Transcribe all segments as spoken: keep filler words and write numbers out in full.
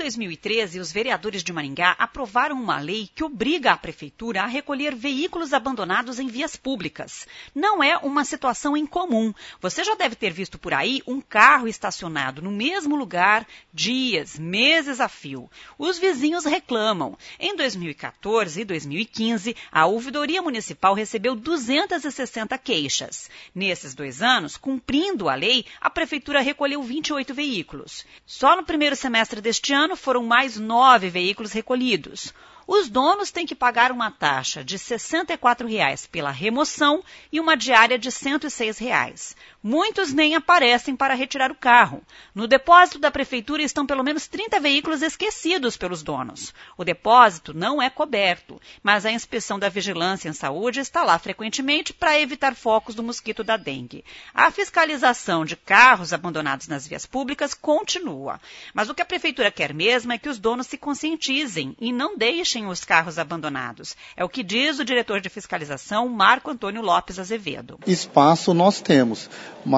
dois mil e treze, os vereadores de Maringá aprovaram uma lei que obriga a prefeitura a recolher veículos abandonados em vias públicas. Não é uma situação incomum. Você já deve ter visto por aí um carro estacionado no mesmo lugar dias, meses a fio. Os vizinhos reclamam. Em dois mil e quatorze e dois mil e quinze, a Ouvidoria Municipal recebeu duzentas e sessenta queixas. Nesses dois anos, cumprindo a lei, a prefeitura recolheu vinte e oito veículos. Só no primeiro semestre deste ano foram mais nove veículos recolhidos. Os donos têm que pagar uma taxa de sessenta e quatro reais pela remoção e uma diária de cento e seis reais. Muitos nem aparecem para retirar o carro. No depósito da prefeitura estão pelo menos trinta veículos esquecidos pelos donos. O depósito não é coberto, mas a inspeção da Vigilância em Saúde está lá frequentemente para evitar focos do mosquito da dengue. A fiscalização de carros abandonados nas vias públicas continua. Mas o que a prefeitura quer mesmo é que os donos se conscientizem e não deixem os carros abandonados. É o que diz o diretor de fiscalização, Marco Antônio Lopes Azevedo. Espaço nós temos,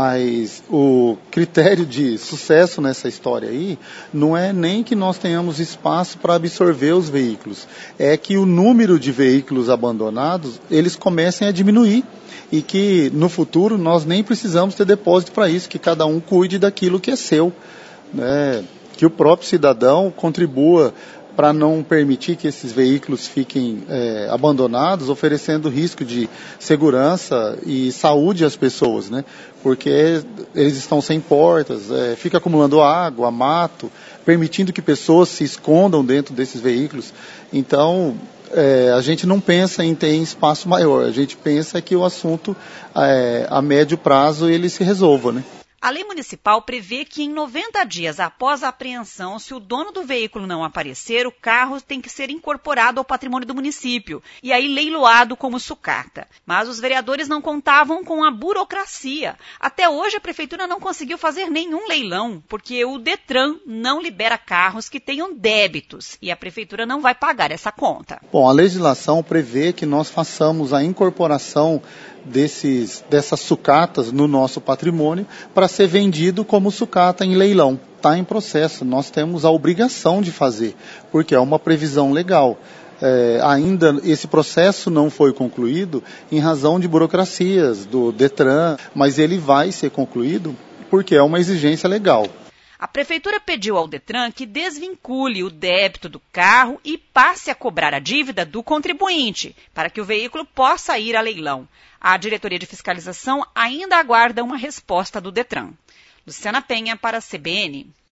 mas o critério de sucesso nessa história aí não é nem que nós tenhamos espaço para absorver os veículos, é que o número de veículos abandonados, eles comecem a diminuir e que no futuro nós nem precisamos ter depósito para isso, que cada um cuide daquilo que é seu, né? Que o próprio cidadão contribua para não permitir que esses veículos fiquem é, abandonados, oferecendo risco de segurança e saúde às pessoas, né? Porque eles estão sem portas, é, fica acumulando água, mato, permitindo que pessoas se escondam dentro desses veículos. Então, é, a gente não pensa em ter espaço maior, a gente pensa que o assunto, é, a médio prazo, ele se resolva, né? A lei municipal prevê que em noventa dias após a apreensão, se o dono do veículo não aparecer, o carro tem que ser incorporado ao patrimônio do município e aí leiloado como sucata. Mas os vereadores não contavam com a burocracia. Até hoje a prefeitura não conseguiu fazer nenhum leilão, porque o Detran não libera carros que tenham débitos e a prefeitura não vai pagar essa conta. Bom, a legislação prevê que nós façamos a incorporação desses, dessas sucatas no nosso patrimônio para ser vendido como sucata em leilão. Está em processo, nós temos a obrigação de fazer, porque é uma previsão legal. É, ainda esse processo não foi concluído em razão de burocracias do Detran, mas ele vai ser concluído porque é uma exigência legal. A prefeitura pediu ao Detran que desvincule o débito do carro e passe a cobrar a dívida do contribuinte, para que o veículo possa ir a leilão. A diretoria de fiscalização ainda aguarda uma resposta do Detran. Luciana Penha para a C B N.